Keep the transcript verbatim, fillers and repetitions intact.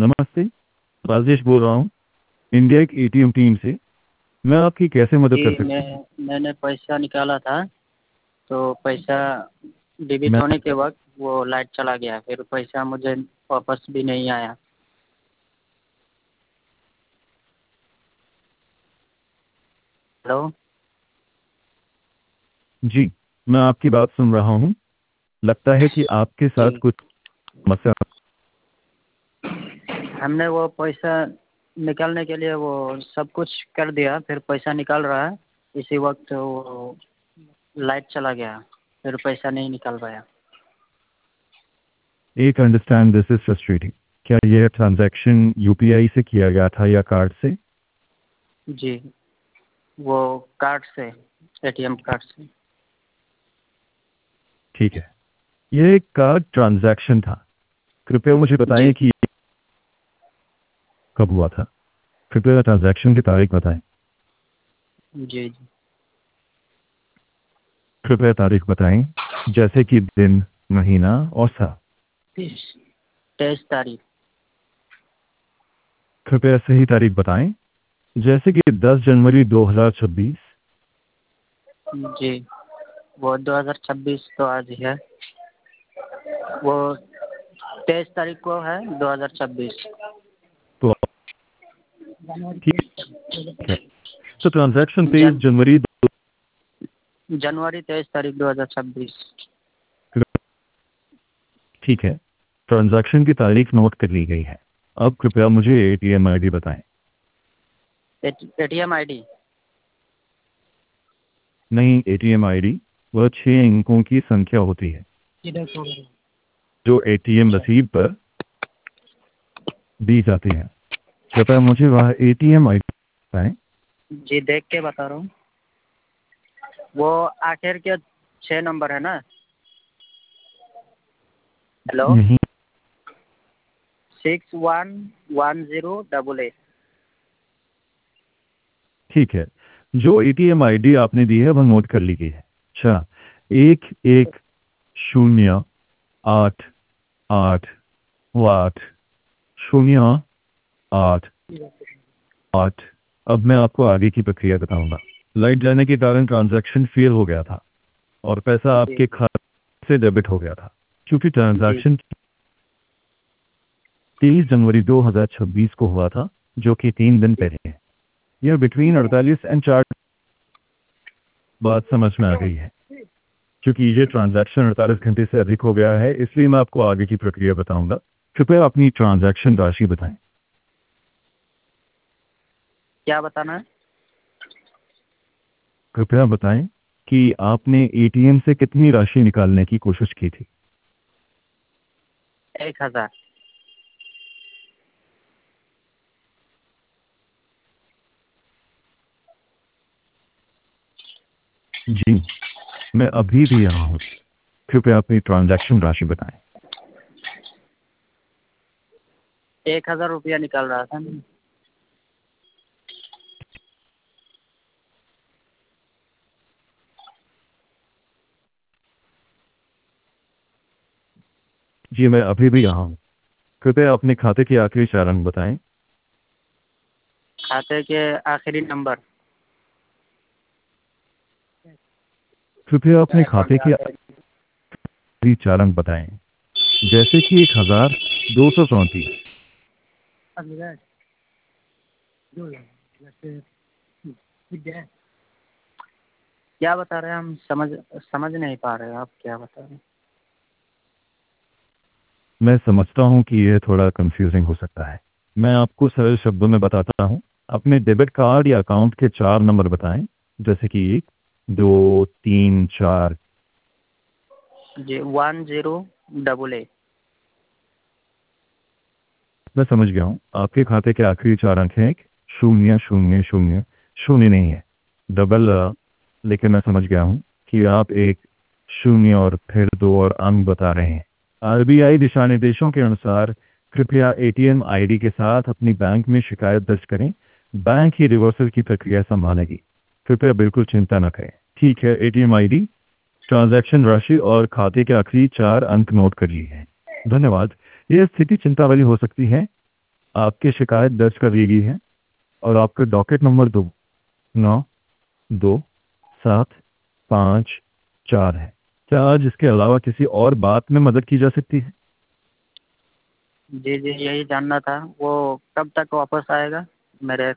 नमस्ते, राजेश बोल रहा हूँ इंडिया एक एटीएम टीम से। मैं आपकी कैसे मदद कर जी सकता मैं हूँ? मैंने पैसा निकाला था, तो पैसा डेबिट मैं होने के वक्त वो लाइट चला गया, फिर पैसा मुझे वापस भी नहीं आया। हेलो। जी, मैं आपकी बात सुन रहा हूँ। लगता है कि आपके जी, साथ कुछ समस्या। हमने वो पैसा निकालने के लिए वो सब कुछ कर दिया, फिर पैसा निकाल रहा है, इसी वक्त वो लाइट चला गया, फिर पैसा नहीं निकाल पाया। एक अंडरस्टैंड दिस इज फ्रस्ट्रेटिंग। क्या यह ट्रांजैक्शन यूपीआई से किया गया था या कार्ड से? जी, वो कार्ड से, एटीएम कार्ड से। ठीक है, यह एक कार्ड ट्रांजैक्शन था। कृपया मुझे जी बताएं कि ये कब हुआ था। कृपया ट्रांजैक्शन की तारीख बताएं। जी जी कृपया तारीख बताएं, जैसे कि दिन, महीना और साल। तेईस तारीख। कृपया सही तारीख बताएं, जैसे कि दस जनवरी दो हज़ार छब्बीस। जी, वो दो हज़ार छब्बीस तो आज ही है, वो तेईस तारीख को है, दो हज़ार छब्बीस। तो ठीक है, तो ट्रांजैक्शन तेईस जन जनवरी। जनवरी तेईस तारीख दो हज़ार छब्बीस। ठीक है, ट्रांजैक्शन की तारीख नोट कर ली गई है। अब कृपया मुझे एटीएम आईडी बताएं। ATM ID. नहीं, एटीएम आईडी वह छह अंकों की संख्या होती है जो एटीएम रसीद पर दी जाती है। कृपया मुझे वह एटीएम आईडी बताएं। जी, देख के बता रहा हूँ, वो आखिर के छः नंबर है ना। हेलो। नहीं, six one one zero double eight. ठीक है, जो एटीएम आईडी आपने दी है वह नोट कर ली गई है। अच्छा, एक एक शून्य आठ आठ आठ शून्य आठ आठ। अब मैं आपको आगे की प्रक्रिया बताऊंगा। लाइट जाने के कारण ट्रांजैक्शन फेल हो गया था और पैसा जी आपके खाते से डेबिट हो गया था। क्योंकि जी ट्रांजैक्शन तेईस जनवरी दो हज़ार छब्बीस को हुआ था, जो कि तीन दिन पहले है। यह बिटवीन अड़तालीस एंड चार बात समझ में आ गई है। क्योंकि ये ट्रांजैक्शन अड़तालीस घंटे से अधिक हो गया है, इसलिए मैं आपको आगे की प्रक्रिया बताऊंगा। कृपया अपनी ट्रांजैक्शन राशि बताएं। क्या बताना है? कृपया बताएं कि आपने एटीएम से कितनी राशि निकालने की कोशिश की थी। एक हज़ार। जी, मैं अभी भी यहाँ हूँ। कृपया अपनी ट्रांजैक्शन राशि बताएं। एक हज़ार रुपया निकाल रहा था मैं। जी, मैं अभी भी यहाँ हूँ। कृपया अपने खाते के आखिरी चार अंक बताएं। खाते के आखिरी नंबर। कृपया अपने खाते के आखिरी चार अंक बताएं, जैसे कि एक हजार दो सौ चौंतीस। क्या बता रहे हैं, हम समझ समझ नहीं पा रहे, आप क्या बता रहे हैं? मैं समझता हूँ कि यह थोड़ा कंफ्यूजिंग हो सकता है। मैं आपको सरल शब्दों में बताता हूँ। अपने डेबिट कार्ड या अकाउंट के चार नंबर बताएं, जैसे कि एक दो तीन चार। जी, वन ज़ीरो डबल एट। मैं समझ गया हूँ। आपके खाते के आखिरी चार अंक हैं एक शून्य शून्य शून्य शून्य नहीं है, डबल अ, लेकिन मैं समझ गया हूँ कि आप एक शून्य और फिर दो और अंक बता रहे हैं। आरबीआई दिशा निर्देशों के अनुसार कृपया एटीएम आईडी के साथ अपनी बैंक में शिकायत दर्ज करें। बैंक ही रिवर्सल की प्रक्रिया संभालेगी। कृपया बिल्कुल चिंता न करें। ठीक है, एटीएम आईडी, ट्रांजैक्शन राशि और खाते के आखिरी चार अंक नोट कर लिए हैं। धन्यवाद। यह स्थिति चिंता वाली हो सकती है, आपकी शिकायत दर्ज कर ली गई है और आपका डॉकेट नंबर दो नौ दो सात पाँच चार है। क्या आज इसके अलावा किसी और बात में मदद की जा सकती है? जी जी, यही जानना था। वो कब तक वापस आएगा मेरे